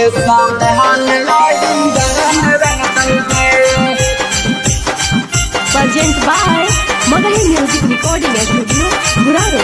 सामहान रंग तौगे। Present by Magali Music Recording Studio, Buraro.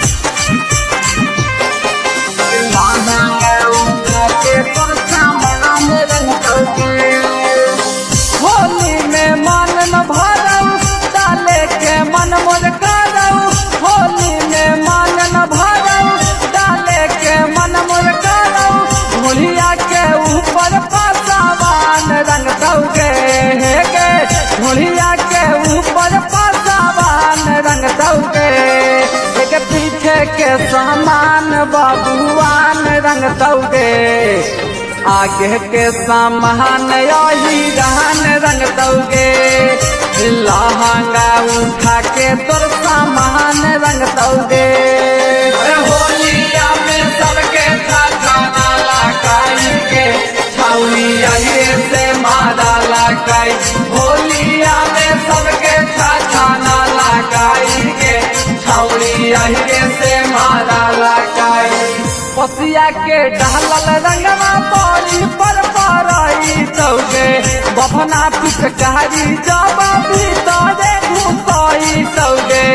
Holi में मन न भरऊ डाले के मन मोर करऊ। होली में मन न भरऊ डाले के मन मोर करऊ। होलिया के ऊपर पासावान रंग तौगे गे। होलिया के ऊपर पासावान रंग तौगे। एक पीछे के सामान बाबुआन रंग तौगे। आगे के सामान यही रहन रंग तौगे। लहंगा उठा के तोर सामान रंग तौगे। होलिया में सबके खाना लगाई के छाउनी यही से मारा लगाई। होलिया में सबके खाना लगाई के छाउनी यही से मारा लगाई। पसिया के डालल रंगवा बड़ी पर पराई तौगे। बभना पिचकारी जब भीतरे घुसई तौगे।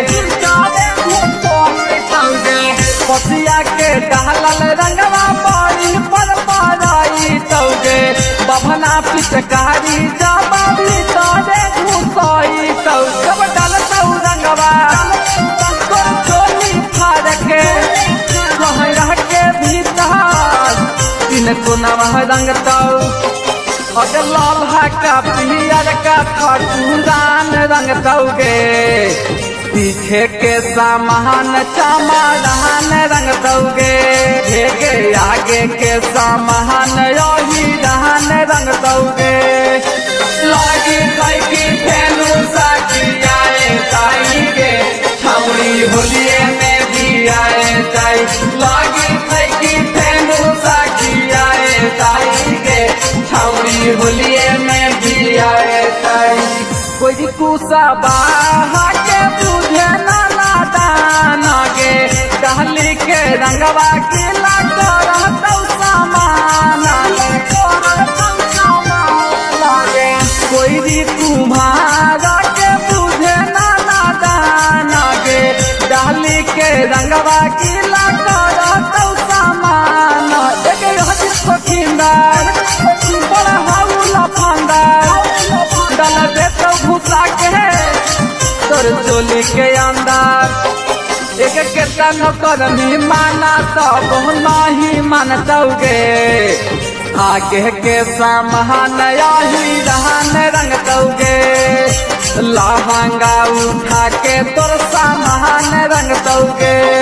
पसिया के डालल रंगवा बड़ी पर पराई तौगे। बभना पिचकारी जब भीतरे घुसई तौगे। जब डालतौ रंगवा चोली फाड़ के रह के भीतर तीन कोनवा रंग तौ। लाल का पियर का खटुरान रंग तौगे। पीछे के सामान चमारान रंग तौगे। आगे के सामान यही रहन रंग तौगे। लागी कैकी फेलू साकी आए ताई के छौड़ी होलिये में भी आए ताई। लागी कैकी फेलू साकी आए ताई के छौड़ी होलिये में भी आए ताई। कोई कुसा बाहा के बुझे नाना दाना गे। डहली के रंगवा के लगतौ सामान कोई तुम्हारा के बुझे नाना दाना गे। डहली के रंगवा के लगतौ सामान। एक हजी खोखिंदार बड़ा हाउला फंदार डाल देतौ घुसा के तोर चोली के अंदर। एक के तन कर माना तब नहीं मानतौगे। आगे के सामान यही रहन रंग तौगे। लहंगा उठा के तोर सामान रंग तौगे।